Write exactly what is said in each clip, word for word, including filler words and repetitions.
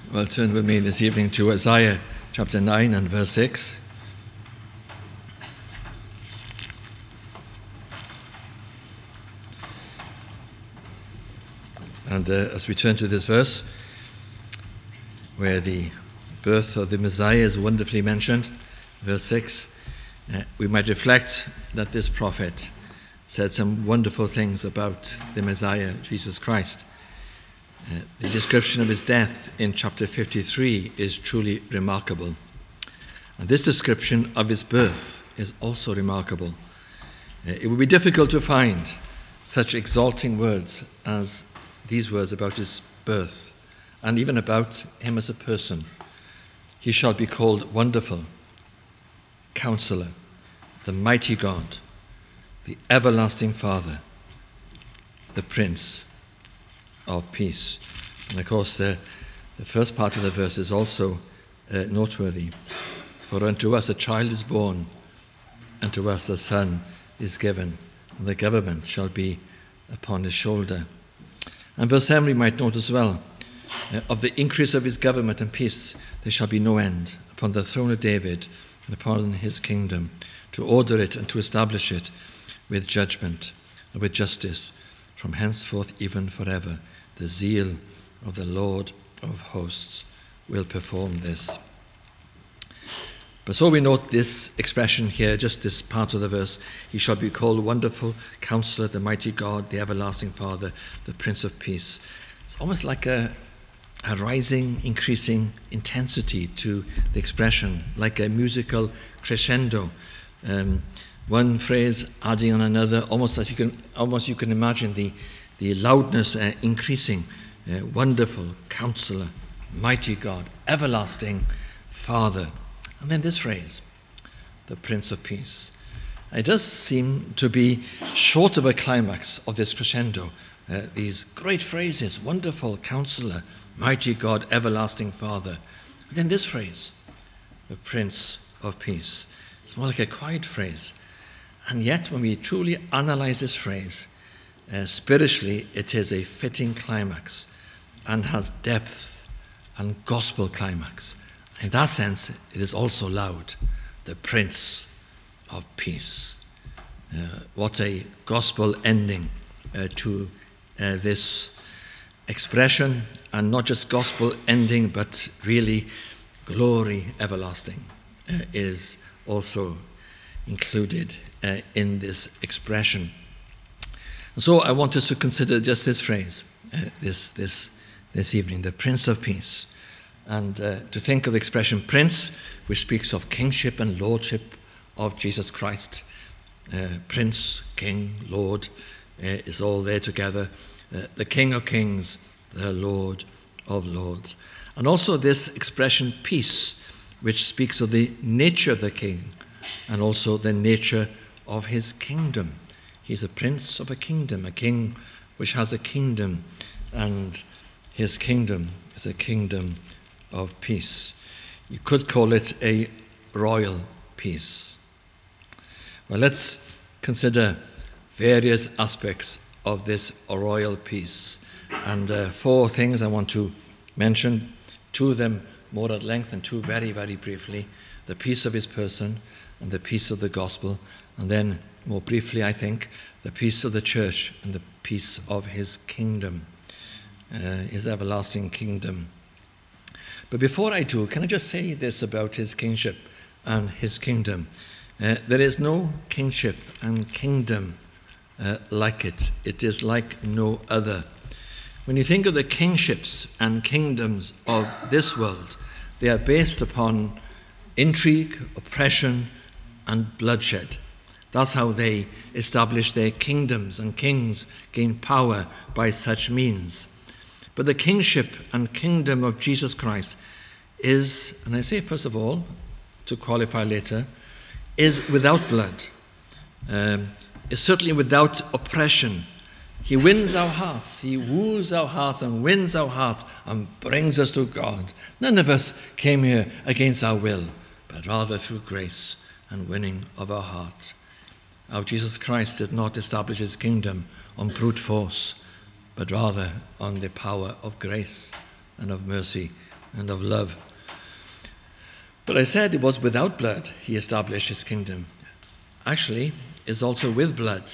Well, turn with me this evening to Isaiah chapter nine and verse six. And uh, as we turn to this verse, where the birth of the Messiah is wonderfully mentioned, verse six, uh, we might reflect that this prophet said some wonderful things about the Messiah, Jesus Christ. Uh, the description of his death in chapter fifty-three is truly remarkable. And this description of his birth is also remarkable. Uh, it would be difficult to find such exalting words as these words about his birth, and even about him as a person. He shall be called Wonderful, Counselor, the Mighty God, the Everlasting Father, the Prince of Peace. And of course, the, the first part of the verse is also uh, noteworthy. For unto us a child is born, and to us a son is given, and the government shall be upon his shoulder. And verse seven we might note as well, uh, of the increase of his government and peace there shall be no end upon the throne of David and upon his kingdom, to order it and to establish it with judgment and with justice from henceforth even forever. The zeal of the Lord of hosts will perform this. But so we note this expression here, just this part of the verse. He shall be called Wonderful Counselor, the Mighty God, the Everlasting Father, the Prince of Peace. It's almost like a, a rising, increasing intensity to the expression, like a musical crescendo. Um, one phrase adding on another, almost as you can, almost you can imagine the the loudness uh, increasing. Uh, wonderful Counselor, Mighty God, Everlasting Father. And then this phrase, the Prince of Peace. It does seem to be short of a climax of this crescendo. Uh, these great phrases, Wonderful Counselor, Mighty God, Everlasting Father. And then this phrase, the Prince of Peace. It's more like a quiet phrase. And yet, when we truly analyze this phrase, uh, spiritually, it is a fitting climax and has depth and gospel climax. In that sense, it is also loud, the Prince of Peace. Uh, what a gospel ending uh, to uh, this expression, and not just gospel ending, but really glory everlasting uh, is also included uh, in this expression. And so I want us to consider just this phrase uh, this, this, this evening, the Prince of Peace. And uh, to think of the expression Prince, which speaks of kingship and lordship of Jesus Christ. Uh, Prince, King, Lord uh, is all there together. Uh, the King of Kings, the Lord of Lords. And also this expression peace, which speaks of the nature of the King and also the nature of his kingdom. He's a prince of a kingdom, a king which has a kingdom, and his kingdom is a kingdom of peace. You could call it a royal peace. Well, let's consider various aspects of this royal peace. And uh, four things I want to mention, two of them more at length and two very, very briefly. The peace of his person and the peace of the gospel. And then, more briefly, I think, the peace of the church and the peace of his kingdom, uh, his everlasting kingdom. But before I do, can I just say this about his kingship and his kingdom? Uh, there is no kingship and kingdom uh, like it. It is like no other. When you think of the kingships and kingdoms of this world, they are based upon intrigue, oppression, and bloodshed. That's how they establish their kingdoms, and kings gain power by such means. But the kingship and kingdom of Jesus Christ is, and I say first of all, to qualify later, is without blood, um, is certainly without oppression. He wins our hearts, he woos our hearts and wins our hearts and brings us to God. None of us came here against our will, but rather through grace and winning of our hearts. Our Jesus Christ did not establish his kingdom on brute force, but rather on the power of grace and of mercy and of love. But I said it was without blood he established his kingdom. Actually, it's also with blood,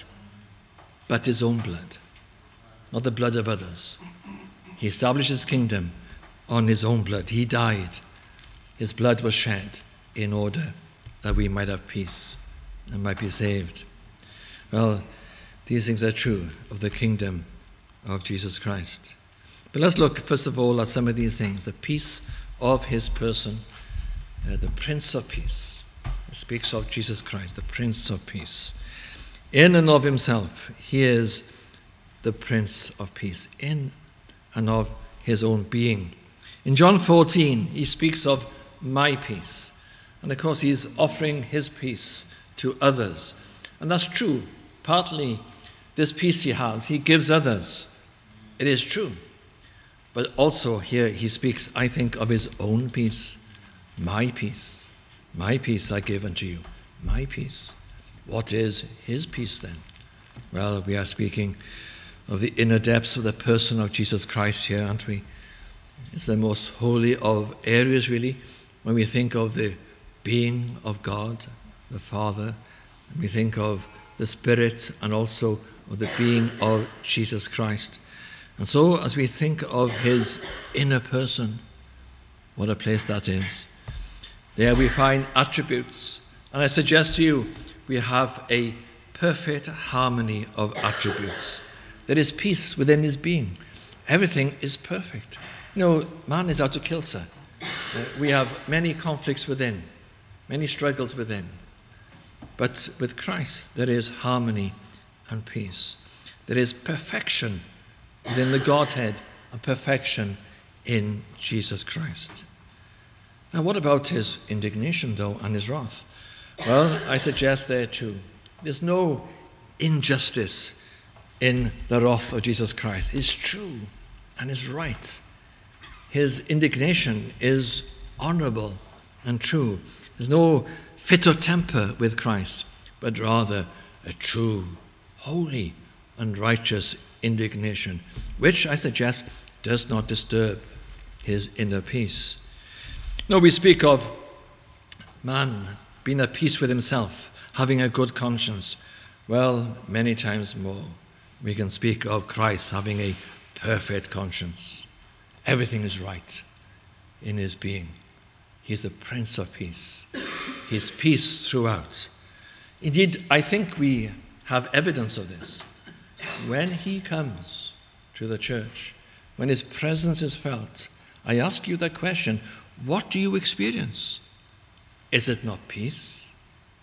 but his own blood, not the blood of others. He established his kingdom on his own blood. He died. His blood was shed in order that we might have peace and might be saved. Well, these things are true of the kingdom of Jesus Christ. But let's look first of all at some of these things. The peace of his person, uh, the Prince of Peace. It speaks of Jesus Christ, the Prince of Peace. In and of himself, he is the Prince of Peace, in and of his own being. In John fourteen, he speaks of my peace. And of course, he's offering his peace to others. And that's true. Partly, this peace he has, he gives others. It is true. But also here he speaks, I think, of his own peace. My peace. My peace I give unto you. My peace. What is his peace then? Well, we are speaking of the inner depths of the person of Jesus Christ here, aren't we? It's the most holy of areas, really, when we think of the being of God, the Father, and we think of the Spirit and also of the being of Jesus Christ. And so as we think of his inner person, what a place that is. There we find attributes. And I suggest to you, we have a perfect harmony of attributes. There is peace within his being. Everything is perfect. You know, man is out of kilter. Uh, we have many conflicts within, many struggles within. But with Christ, there is harmony and peace. There is perfection within the Godhead and perfection in Jesus Christ. Now, what about his indignation, though, and his wrath? Well, I suggest there too, there's no injustice in the wrath of Jesus Christ. It's true and it's right. His indignation is honorable and true. There's no fit of temper with Christ, but rather a true, holy, and righteous indignation, which I suggest does not disturb his inner peace. No, we speak of man being at peace with himself, having a good conscience. Well, many times more, we can speak of Christ having a perfect conscience. Everything is right in his being. He's the Prince of Peace. He's peace throughout. Indeed, I think we have evidence of this. When he comes to the church, when his presence is felt, I ask you that question, what do you experience? Is it not peace?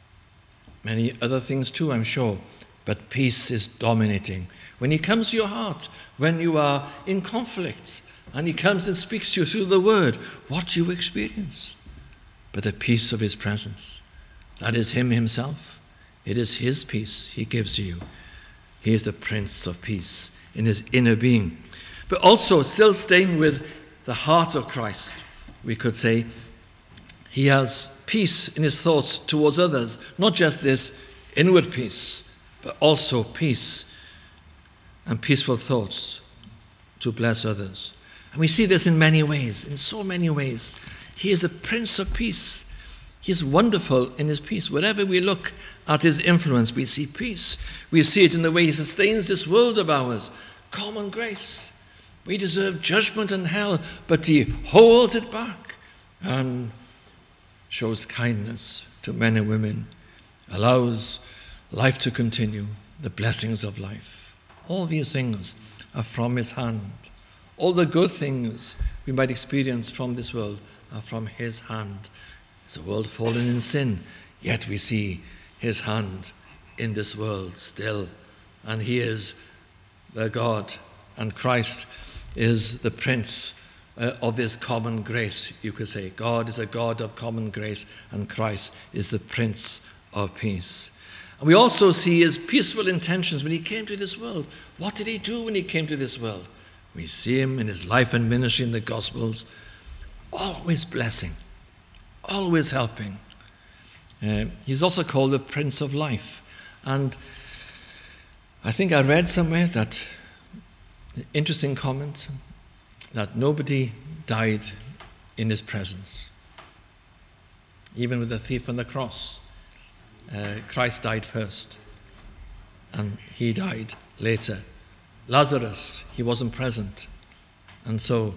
Many other things too, I'm sure, but peace is dominating. When he comes to your heart, when you are in conflict, and he comes and speaks to you through the word, what do you experience? But the peace of his presence. That is him himself. It is his peace he gives to you. He is the Prince of Peace in his inner being. But also, still staying with the heart of Christ, we could say, he has peace in his thoughts towards others, not just this inward peace, but also peace and peaceful thoughts to bless others. And we see this in many ways, in so many ways. He is the Prince of Peace. He is wonderful in his peace. Wherever we look at his influence, we see peace. We see it in the way he sustains this world of ours. Common grace. We deserve judgment and hell, but he holds it back and shows kindness to men and women, allows life to continue, the blessings of life. All these things are from his hand. All the good things we might experience from this world are from his hand. It's a world fallen in sin, yet we see his hand in this world still. And he is the God, and Christ is the Prince uh, of this common grace, you could say. God is a God of common grace, and Christ is the Prince of Peace. And we also see his peaceful intentions when he came to this world. What did he do when he came to this world? We see him in his life and ministry in the Gospels, always blessing, always helping. Uh, he's also called the Prince of Life. And I think I read somewhere that, interesting comment, that nobody died in his presence. Even with the thief on the cross, uh, Christ died first, and he died later. Lazarus, he wasn't present, and so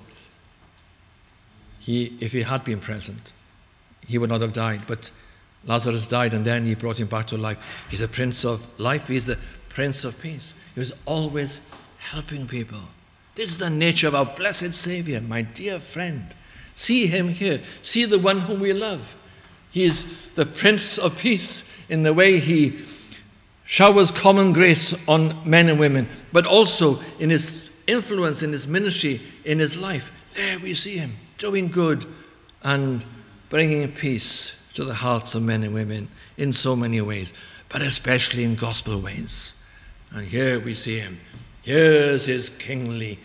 he, if he had been present, he would not have died. But Lazarus died, and then he brought him back to life. He's the Prince of life. He's the Prince of peace. He was always helping people. This is the nature of our blessed Savior, my dear friend. See him here. See the one whom we love. He is the Prince of peace in the way he showers common grace on men and women, but also in his influence, in his ministry, in his life. There we see him doing good and bringing peace to the hearts of men and women in so many ways, but especially in gospel ways. And here we see him. Here's his kingly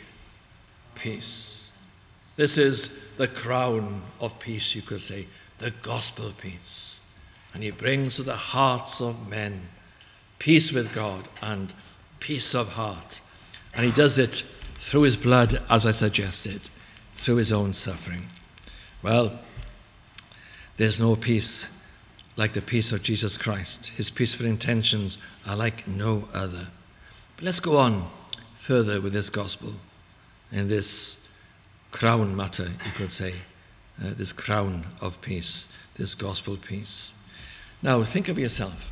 peace. This is the crown of peace, you could say, the gospel peace. And he brings to the hearts of men peace with God and peace of heart. And he does it through his blood, as I suggested, through his own suffering. Well, there's no peace like the peace of Jesus Christ. His peaceful intentions are like no other. But let's go on further with this gospel in this crown matter, you could say, uh, this crown of peace, this gospel peace. Now, think of yourself.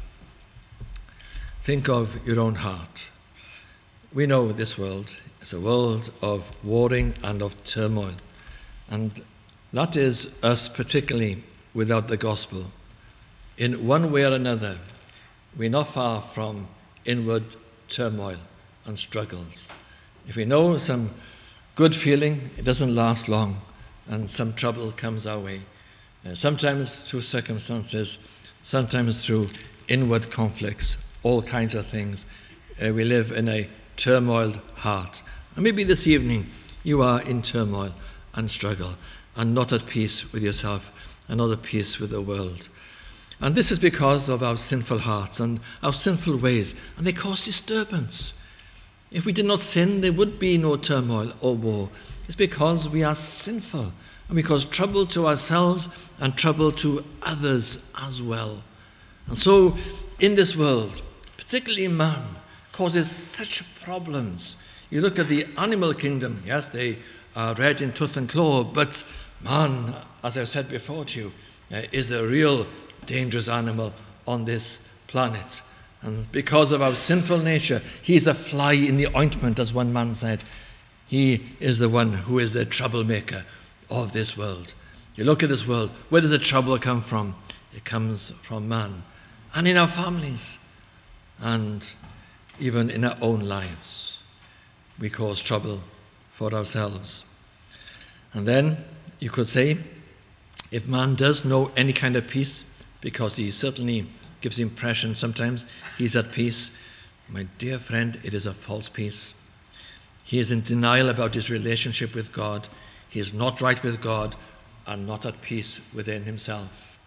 Think of your own heart. We know this world is a world of warring and of turmoil, and that is us particularly without the gospel. In one way or another, we're not far from inward turmoil and struggles. If we know some good feeling, it doesn't last long, and some trouble comes our way. Uh, sometimes through circumstances, sometimes through inward conflicts, all kinds of things. Uh, we live in a turmoiled heart. And maybe this evening you are in turmoil and struggle and not at peace with yourself and not at peace with the world. And this is because of our sinful hearts and our sinful ways, and they cause disturbance. If we did not sin, there would be no turmoil or war. It's because we are sinful and we cause trouble to ourselves and trouble to others as well. And so in this world, particularly man, causes such problems. You look at the animal kingdom, yes, they are red in tooth and claw, but man, as I've said before to you, uh, is a real dangerous animal on this planet. And because of our sinful nature, he's a fly in the ointment, as one man said. He is the one who is the troublemaker of this world. You look at this world, where does the trouble come from? It comes from man. And in our families, and even in our own lives, we cause trouble for ourselves. And then you could say, if man does know any kind of peace, because he certainly gives the impression sometimes he's at peace, my dear friend, it is a false peace. He is in denial about his relationship with God. He is not right with God and not at peace within himself.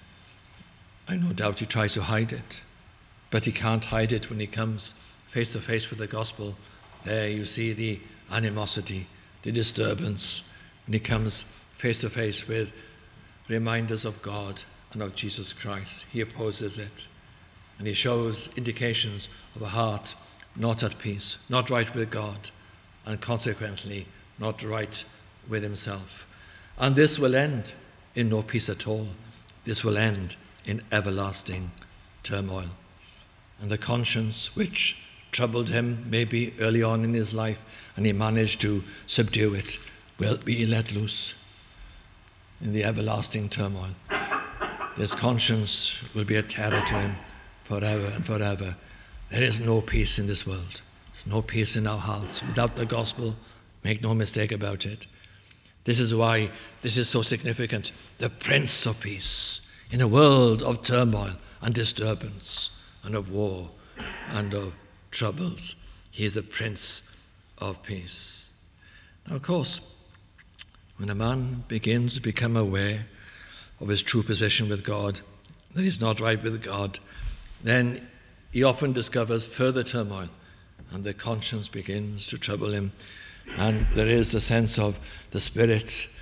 I no doubt he tries to hide it, but he can't hide it when he comes face to face with the gospel. There you see the animosity, the disturbance, when he comes face to face with reminders of God and of Jesus Christ. He opposes it, and he shows indications of a heart not at peace, not right with God, and consequently not right with himself. And this will end in no peace at all. This will end in everlasting turmoil. And the conscience which troubled him maybe early on in his life, and he managed to subdue it, will be let loose in the everlasting turmoil. This conscience will be a terror to him forever and forever. There is no peace in this world. There's no peace in our hearts. Without the gospel, make no mistake about it. This is why this is so significant. The Prince of Peace in a world of turmoil and disturbance and of war and of troubles. He is the Prince of Peace. Now, of course, when a man begins to become aware of his true position with God, that he's not right with God, then he often discovers further turmoil, and the conscience begins to trouble him, and there is a sense of the Spirit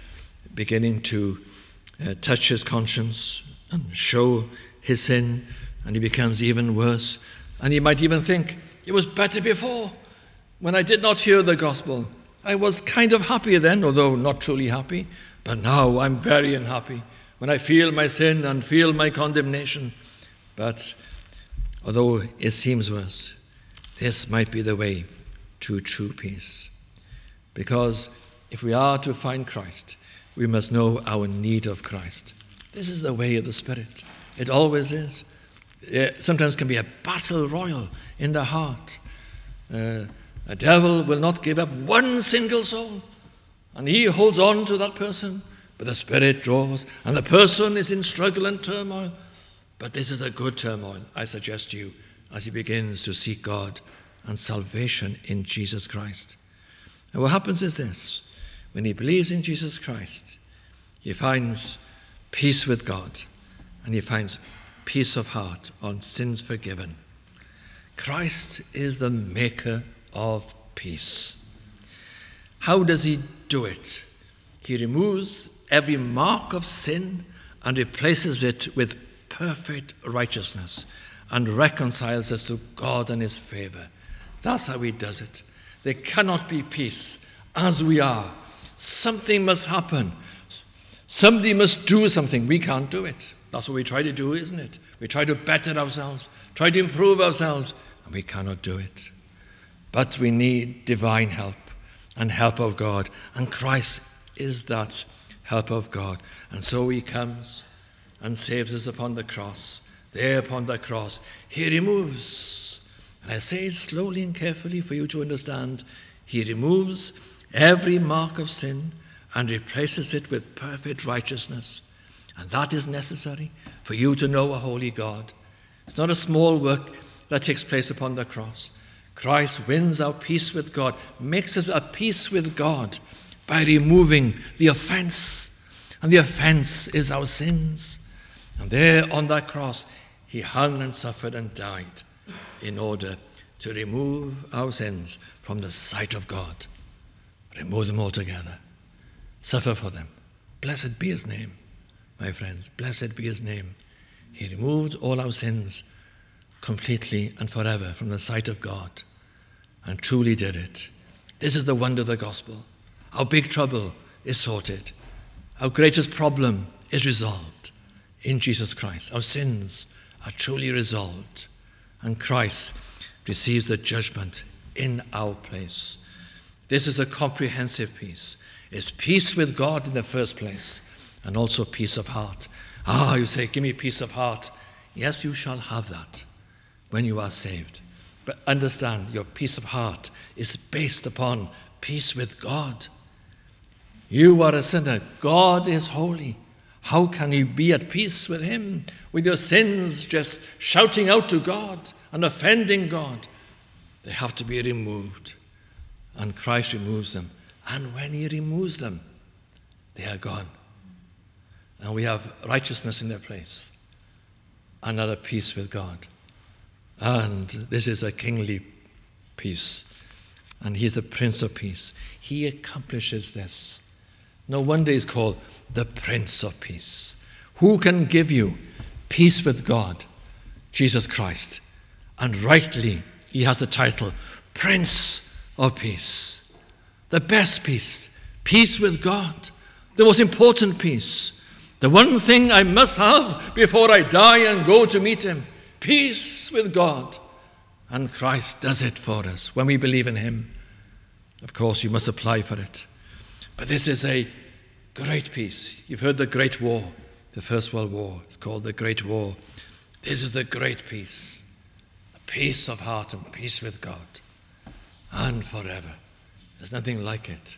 beginning to uh, touch his conscience and show his sin, and he becomes even worse. And he might even think, it was better before, when I did not hear the gospel. I was kind of happy then, although not truly happy, but now I'm very unhappy when I feel my sin and feel my condemnation. But although it seems worse, this might be the way to true peace. Because if we are to find Christ, we must know our need of Christ. This is the way of the Spirit. It always is. It sometimes can be a battle royal in the heart. Uh, a devil will not give up one single soul, and he holds on to that person, but the Spirit draws, and the person is in struggle and turmoil. But this is a good turmoil, I suggest to you, as he begins to seek God and salvation in Jesus Christ. And what happens is this: when he believes in Jesus Christ, he finds peace with God, and he finds peace of heart on sins forgiven. Christ is the maker of peace. How does he do it? He removes every mark of sin and replaces it with perfect righteousness and reconciles us to God and his favor. That's how he does it. There cannot be peace as we are. Something must happen. Somebody must do something. We can't do it. That's what we try to do, isn't it? We try to better ourselves, try to improve ourselves, and we cannot do it. But we need divine help and help of God, and Christ is that help of God. And so he comes and saves us upon the cross. There upon the cross, he removes, and I say it slowly and carefully for you to understand, he removes every mark of sin and replaces it with perfect righteousness. And that is necessary for you to know a holy God. It's not a small work that takes place upon the cross. Christ wins our peace with God, makes us at peace with God by removing the offense. And the offense is our sins. And there on that cross, he hung and suffered and died in order to remove our sins from the sight of God. Remove them altogether. Suffer for them. Blessed be his name, my friends. Blessed be his name. He removed all our sins completely and forever from the sight of God, and truly did it. This is the wonder of the gospel. Our big trouble is sorted. Our greatest problem is resolved in Jesus Christ. Our sins are truly resolved, and Christ receives the judgment in our place. This is a comprehensive peace. It's peace with God in the first place, and also peace of heart. Ah, you say, give me peace of heart. Yes, you shall have that when you are saved. But understand, your peace of heart is based upon peace with God. You are a sinner. God is holy. How can you be at peace with him, with your sins just shouting out to God and offending God? They have to be removed, and Christ removes them. And when he removes them, they are gone. And we have righteousness in their place and are at peace with God. And this is a kingly peace. And he's the Prince of Peace. He accomplishes this. No wonder he's called the Prince of Peace. Who can give you peace with God? Jesus Christ. And rightly, he has the title, Prince of Peace. The best peace, peace with God, the most important peace, the one thing I must have before I die and go to meet him, peace with God. And Christ does it for us when we believe in him. Of course, you must apply for it. But this is a great peace. You've heard the Great War, the First World War. It's called the Great War. This is the great peace, the peace of heart and peace with God, and forever. There's nothing like it.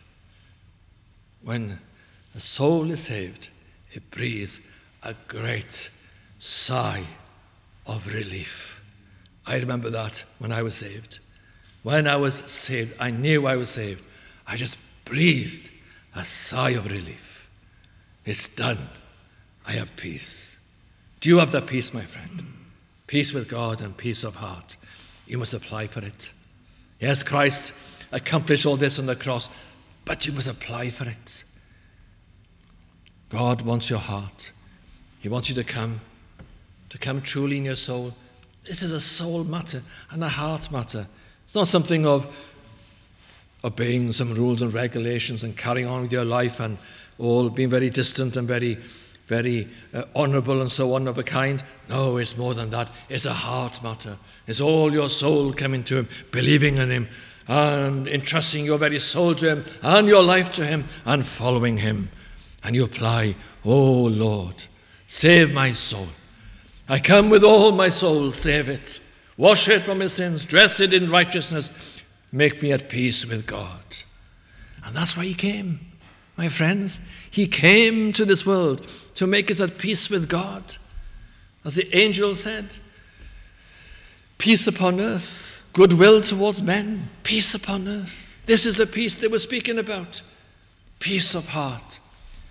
When the soul is saved, it breathes a great sigh of relief. I remember that when I was saved. When I was saved, I knew I was saved. I just breathed a sigh of relief. It's done. I have peace. Do you have that peace, my friend? Peace with God and peace of heart. You must apply for it. Yes, Christ accomplished all this on the cross, but you must apply for it. God wants your heart. He wants you to come, to come truly in your soul. This is a soul matter and a heart matter. It's not something of obeying some rules and regulations and carrying on with your life and all being very distant and very, very uh, honourable and so on of a kind. No, it's more than that. It's a heart matter. It's all your soul coming to him, believing in him, and entrusting your very soul to him and your life to him and following him. And you apply, oh Lord, save my soul. I come with all my soul, save it. Wash it from its sins, dress it in righteousness, make me at peace with God. And that's why he came, my friends. He came to this world to make us at peace with God. As the angel said, peace upon earth, goodwill towards men, peace upon earth. This is the peace they were speaking about. Peace of heart.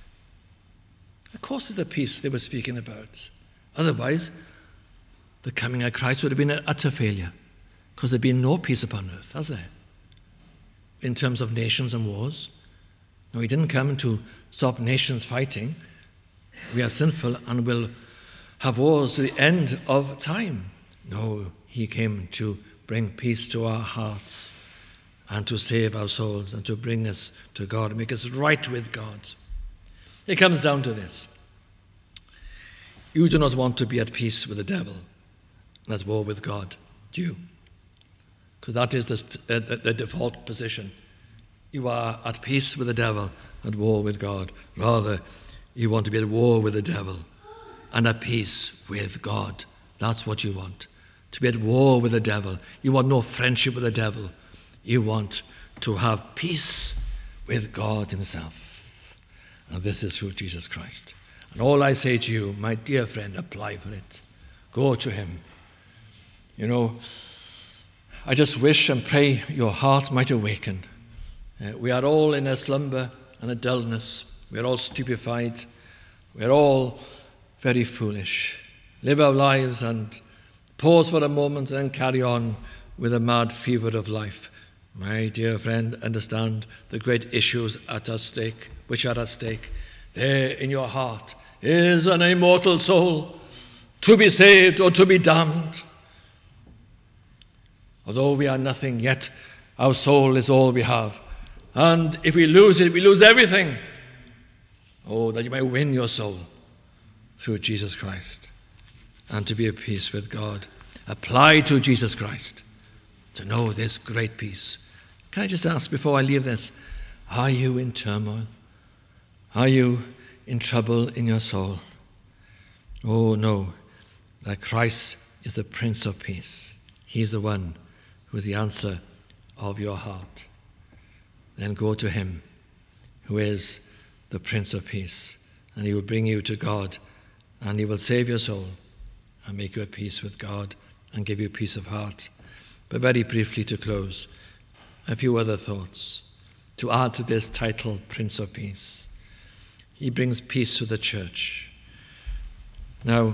Of course, it's the peace they were speaking about. Otherwise, the coming of Christ would have been an utter failure, because there'd been no peace upon earth, has there? In terms of nations and wars. No, he didn't come to stop nations fighting. We are sinful and will have wars to the end of time. No, he came to bring peace to our hearts and to save our souls and to bring us to God, make us right with God. It comes down to this. You do not want to be at peace with the devil and at war with God, do you? Because that is the, uh, the, the default position. You are at peace with the devil, at war with God. Rather, you want to be at war with the devil and at peace with God. That's what you want. To be at war with the devil. You want no friendship with the devil. You want to have peace with God himself. And this is through Jesus Christ. And all I say to you, my dear friend, apply for it. Go to him. You know, I just wish and pray your heart might awaken. Uh, we are all in a slumber and a dullness. We are all stupefied. We are all very foolish. Live our lives and pause for a moment and then carry on with the mad fever of life. My dear friend, understand the great issues at our stake, which are at stake. There in your heart is an immortal soul, to be saved or to be damned. Although we are nothing, yet our soul is all we have. And if we lose it, we lose everything. Oh, that you may win your soul through Jesus Christ and to be at peace with God. Apply to Jesus Christ to know this great peace. Can I just ask before I leave this, are you in turmoil? Are you in trouble in your soul? Oh, no, that Christ is the Prince of Peace. He is the one who is the answer of your heart. Then go to him who is the Prince of Peace, and he will bring you to God, and he will save your soul and make you at peace with God and give you peace of heart. But very briefly to close, a few other thoughts to add to this title, Prince of Peace. He brings peace to the church. Now,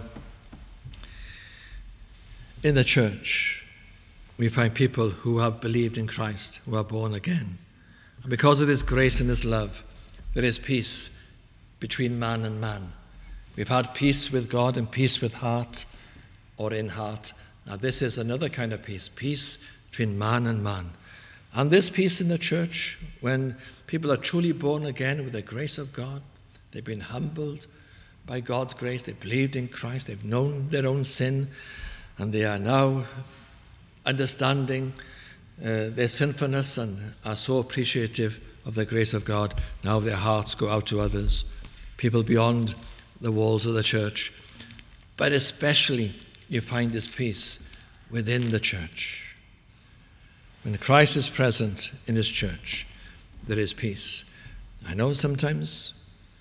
in the church, we find people who have believed in Christ, who are born again. And because of this grace and this love, there is peace between man and man. We've had peace with God and peace with heart or in heart. Now this is another kind of peace, peace between man and man. And this peace in the church, when people are truly born again with the grace of God, they've been humbled by God's grace, they've believed in Christ, they've known their own sin, and they are now understanding uh, their sinfulness and are so appreciative of the grace of God. Now their hearts go out to others, people beyond the walls of the church. But especially you find this peace within the church. When Christ is present in his church, there is peace. I know sometimes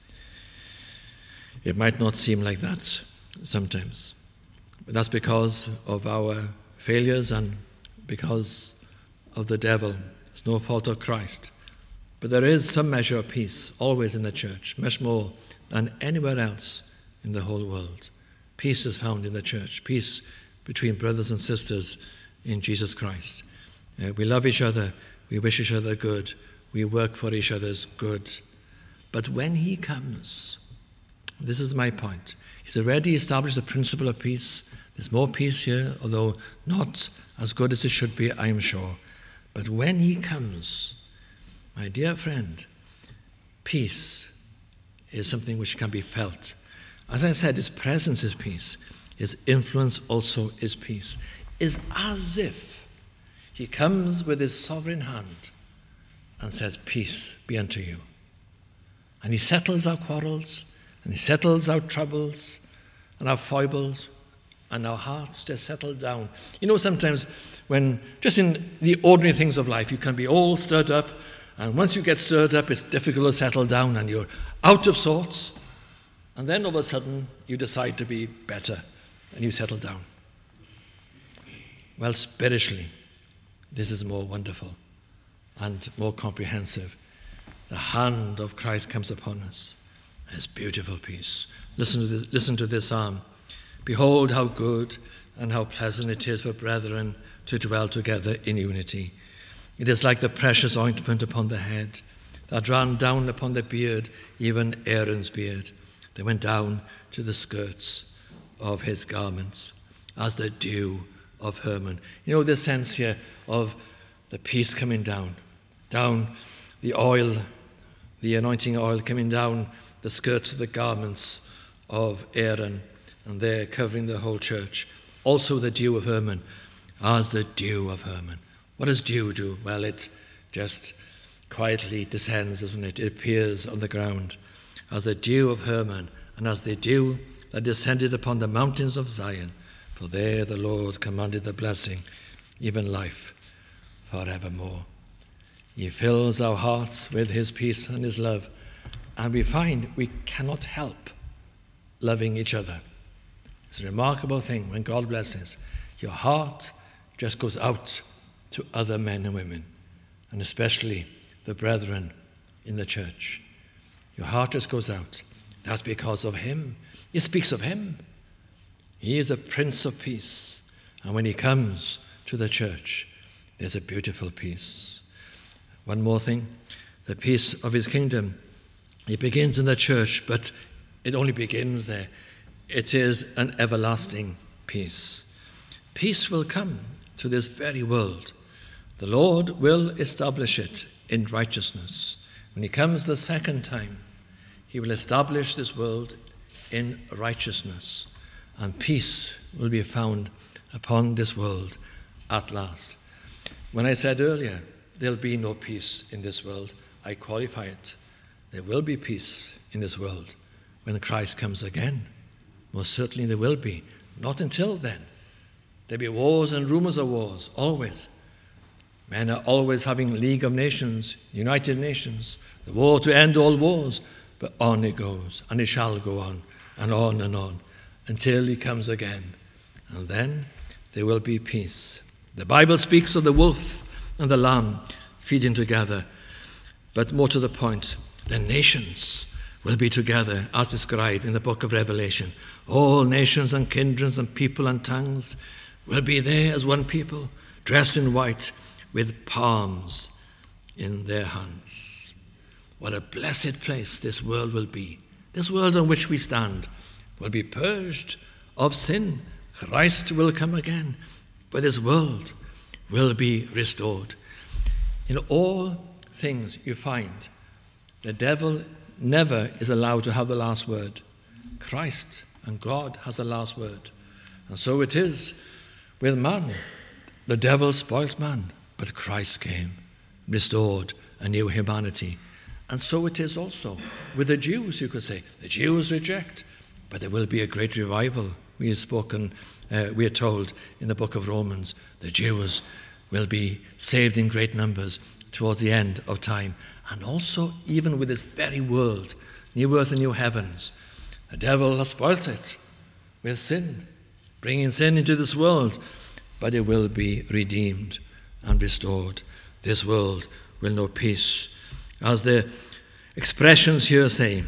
it might not seem like that, sometimes. But that's because of our failures and because of the devil. It's no fault of Christ. But there is some measure of peace always in the church, much more than anywhere else in the whole world. Peace is found in the church, peace between brothers and sisters in Jesus Christ. Uh, we love each other, we wish each other good, we work for each other's good. But when he comes, This is my point. He's already established the principle of peace. There's more peace here, although not as good as it should be, I am sure. But when he comes, my dear friend, peace is something which can be felt. As I said, his presence is peace. His influence also is peace. It's as if he comes with his sovereign hand and says, peace be unto you. And he settles our quarrels, and he settles our troubles and our foibles, and our hearts just settle down. You know, sometimes when, just in the ordinary things of life, you can be all stirred up, and once you get stirred up, it's difficult to settle down, and you're out of sorts, and then all of a sudden, you decide to be better, and you settle down. Well, spiritually, this is more wonderful and more comprehensive. The hand of Christ comes upon us. His beautiful peace. Listen to this, listen to this psalm. Behold how good and how pleasant it is for brethren to dwell together in unity. It is like the precious ointment upon the head that ran down upon the beard, even Aaron's beard. They went down to the skirts of his garments as the dew of Hermon. You know this sense here of the peace coming down, down the oil, the anointing oil coming down the skirts of the garments of Aaron, and there covering the whole church. Also the dew of Hermon, as the dew of Hermon. What does dew do? Well, it just quietly descends, doesn't it? It appears on the ground as the dew of Hermon, and as the dew that descended upon the mountains of Zion. For there the Lord commanded the blessing, even life forevermore. He fills our hearts with his peace and his love, and we find we cannot help loving each other. It's a remarkable thing when God blesses. Your heart just goes out to other men and women, and especially the brethren in the church. Your heart just goes out. That's because of him. It speaks of him. He is a Prince of Peace, and when he comes to the church, there's a beautiful peace. One more thing, the peace of his kingdom. It begins in the church, but it only begins there. It is an everlasting peace. Peace will come to this very world. The Lord will establish it in righteousness. When he comes the second time, he will establish this world in righteousness, and peace will be found upon this world at last. When I said earlier, there'll be no peace in this world, I qualify it. There will be peace in this world when Christ comes again. Most certainly there will be. Not until then. There'll be wars and rumors of wars, always. Men are always having League of Nations, United Nations, the war to end all wars. But on it goes, and it shall go on, and on and on, until he comes again. And then there will be peace. The Bible speaks of the wolf and the lamb feeding together. But more to the point, the nations will be together, as described in the book of Revelation. All nations and kindreds and people and tongues will be there as one people, dressed in white, with palms in their hands. What a blessed place this world will be. This world on which we stand will be purged of sin. Christ will come again, but this world will be restored. In all things you find, the devil never is allowed to have the last word. Christ and God has the last word. And so it is with man. The devil spoilt man, but Christ came, restored a new humanity. And so it is also with the Jews, you could say. The Jews reject, but there will be a great revival. We have spoken, uh, we are told in the book of Romans, the Jews will be saved in great numbers towards the end of time. And also, even with this very world, new earth and new heavens, the devil has spoilt it with sin, bringing sin into this world, but it will be redeemed and restored. This world will know peace. As the expressions here say,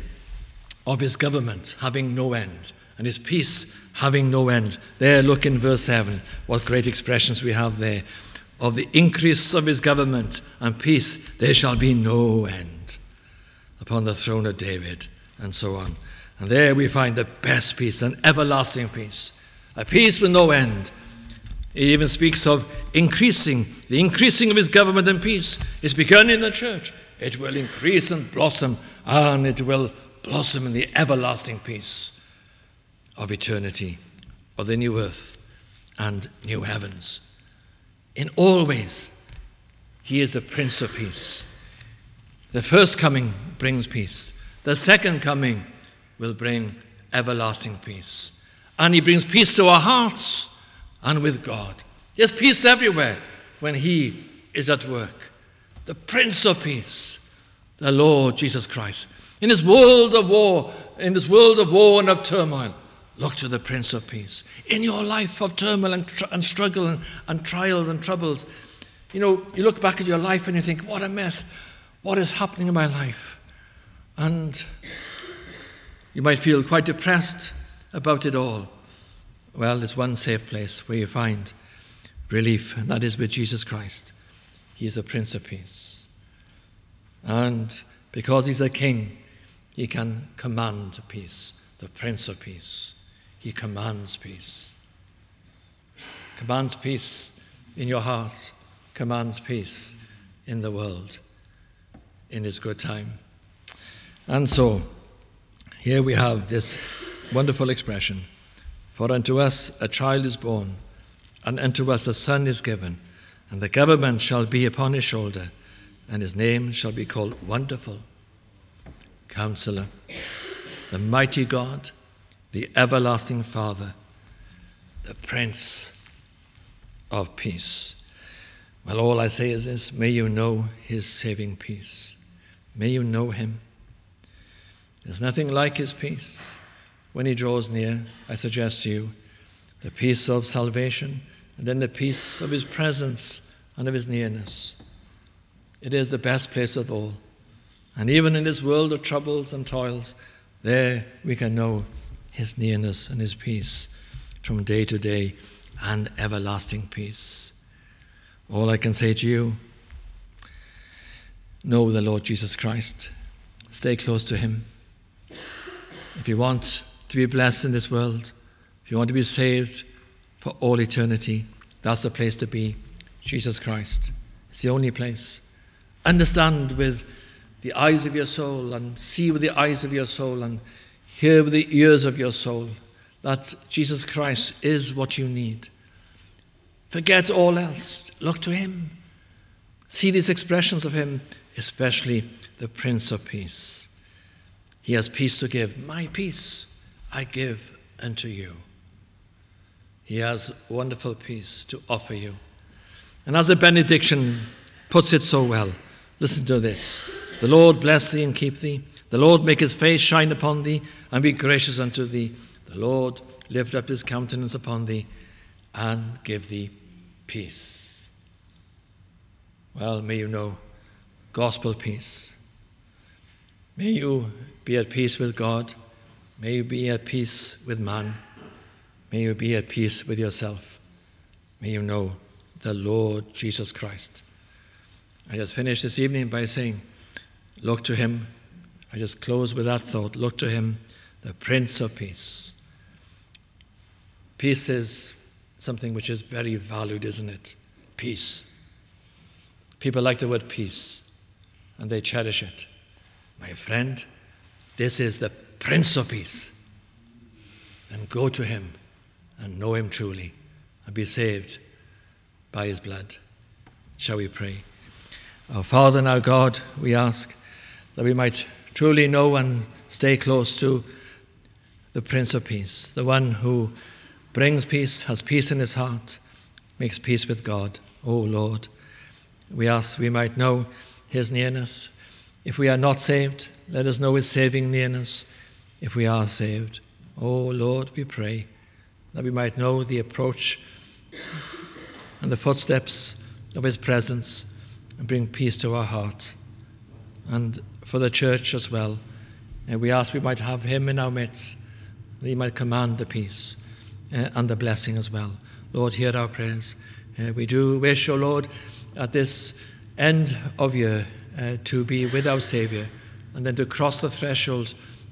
of his government having no end, and his peace having no end. There, look in verse seven, what great expressions we have there. Of the increase of his government and peace, there shall be no end upon the throne of David, and so on. And there we find the best peace, an everlasting peace, a peace with no end. He even speaks of increasing, the increasing of his government and peace. It's begun in the church. It will increase and blossom, and it will blossom in the everlasting peace of eternity, of the new earth and new heavens. In all ways, he is the Prince of Peace. The first coming brings peace. The second coming will bring everlasting peace. And he brings peace to our hearts and with God. There's peace everywhere when he is at work. The Prince of Peace, the Lord Jesus Christ. In this world of war, in this world of war and of turmoil, look to the Prince of Peace. In your life of turmoil and, tr- and struggle and, and trials and troubles, you know, you look back at your life and you think, what a mess. What is happening in my life? And you might feel quite depressed about it all. Well, there's one safe place where you find relief, and that is with Jesus Christ. He is the Prince of Peace. And because he's a king, he can command peace. The Prince of Peace. He commands peace. Commands peace in your heart. Commands peace in the world in his good time. And so, here we have this wonderful expression. For unto us a child is born, and unto us a son is given, and the government shall be upon his shoulder, and his name shall be called Wonderful, Counselor, the Mighty God, the Everlasting Father, the Prince of Peace. Well, all I say is this: may you know his saving peace. May you know him. There's nothing like his peace. When he draws near, I suggest to you the peace of salvation, and then the peace of his presence and of his nearness. It is the best place of all. And even in this world of troubles and toils, there we can know his nearness and his peace from day to day, and everlasting peace. All I can say to you, know the Lord Jesus Christ. Stay close to him. If you want to be blessed in this world, if you want to be saved for all eternity, that's the place to be. Jesus Christ. It's the only place. Understand with the eyes of your soul, and see with the eyes of your soul, and hear with the ears of your soul that Jesus Christ is what you need. Forget all else. Look to him. See these expressions of him, especially the Prince of Peace. He has peace to give. My peace I give unto you. He has wonderful peace to offer you. And as the benediction puts it so well, listen to this. The Lord bless thee and keep thee. The Lord make his face shine upon thee and be gracious unto thee. The Lord lift up his countenance upon thee and give thee peace. Well, may you know gospel peace. May you be at peace with God. May you be at peace with man. May you be at peace with yourself. May you know the Lord Jesus Christ. I just finished this evening by saying, look to him. I just close with that thought. Look to him, the Prince of Peace. Peace is something which is very valued, isn't it? Peace. People like the word peace, and they cherish it. My friend, this is the Prince of Peace. Then go to him and know him truly and be saved by his blood. Shall we pray? Our Father and our God, we ask that we might truly know and stay close to the Prince of Peace, the one who brings peace, has peace in his heart, makes peace with God. Oh Lord, we ask we might know his nearness. If we are not saved, let us know his saving nearness. If we are saved, oh Lord, we pray that we might know the approach and the footsteps of his presence and bring peace to our heart. And for the church as well, and we ask we might have him in our midst, that he might command the peace uh, and the blessing as well. Lord, hear our prayers. Uh, we do wish, O Lord, at this end of year uh, to be with our Saviour, and then to cross the threshold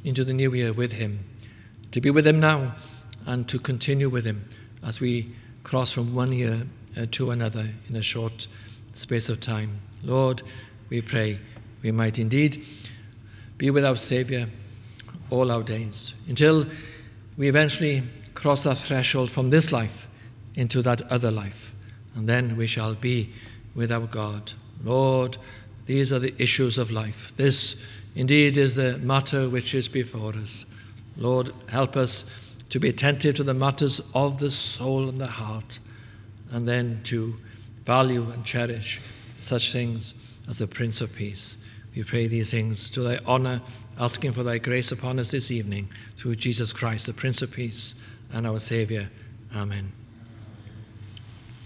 into the new year with him, to be with him now and to continue with him as we cross from one year uh, to another in a short space of time. Lord, we pray we might indeed be with our Saviour all our days, until we eventually cross that threshold from this life into that other life, and then we shall be with our God. Lord, these are the issues of life. This indeed is the matter which is before us. Lord, help us to be attentive to the matters of the soul and the heart, and then to value and cherish such things as the Prince of Peace. We pray these things to thy honour, asking for thy grace upon us this evening, through Jesus Christ, the Prince of Peace and our Saviour. Amen.